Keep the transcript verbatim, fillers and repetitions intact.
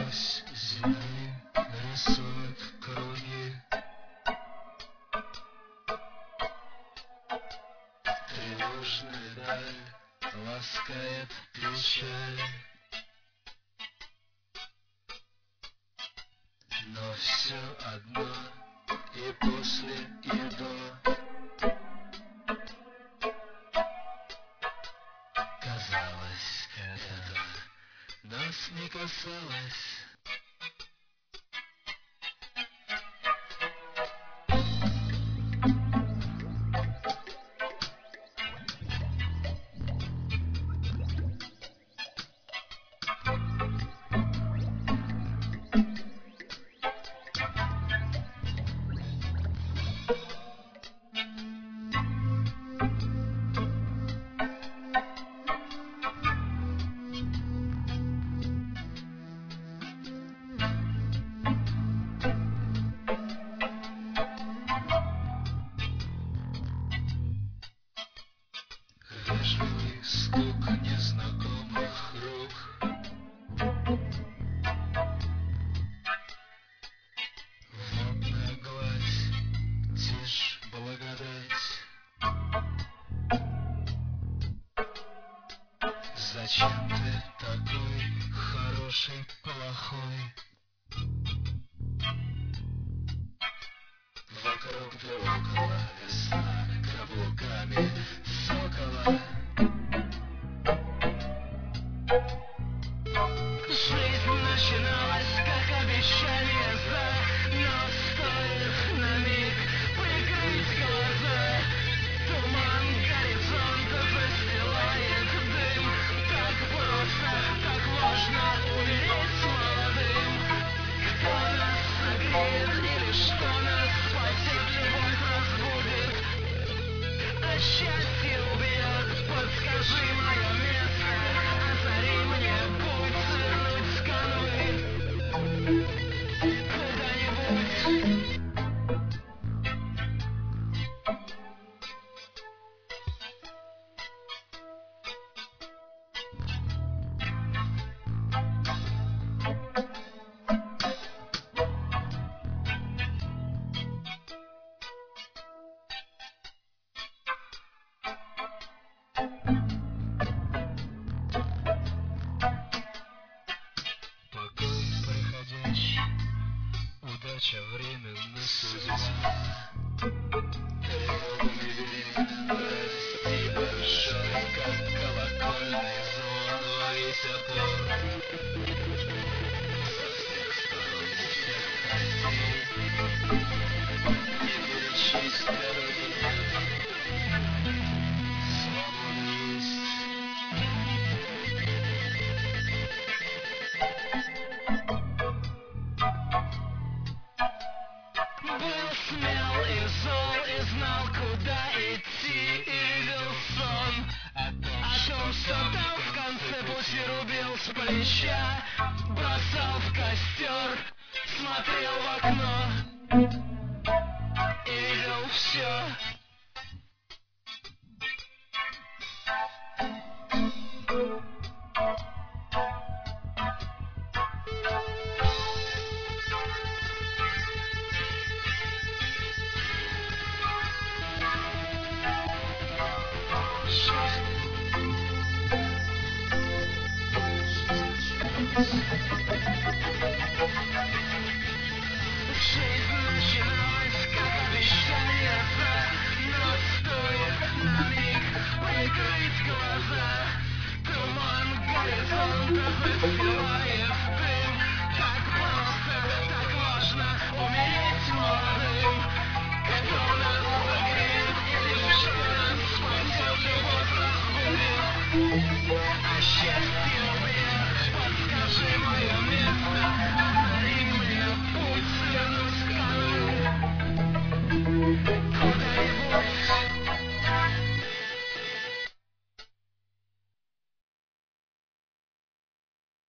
Сквозь земли рисует круги. Тревожная даль ласкает печаль. Но все одно и после, и до. Казалось, это нас не касалось. Вежливый стук незнакомых рук. Водная гладь, тишь, благодать. Зачем ты такой хороший, плохой? Вокруг да около весна каблуками сокола. Жизнь начиналась как обещание за, но стоит на миг прикрыть глаза. Туман горизонта застилает дым. Так просто, так важно умереть молодым. Кто нас согреет или что нас спасет, любовь разбудит, а счастье убьет. Подскажи мое место, озари мне путь, свернуть с канвы куда-нибудь. Покой проходящий, удача временно судьба. Тревогами временно расти большой, как колокольный звон во весь опор. Со всех сторон, всех костей, не перечесть дороги нет. Свобода есть. Был смел и зол, и знал, куда идти, и видел сон о том, что там в конце пути рубил с плеча, бросал в костер, смотрел в окно и видел все. Жизнь.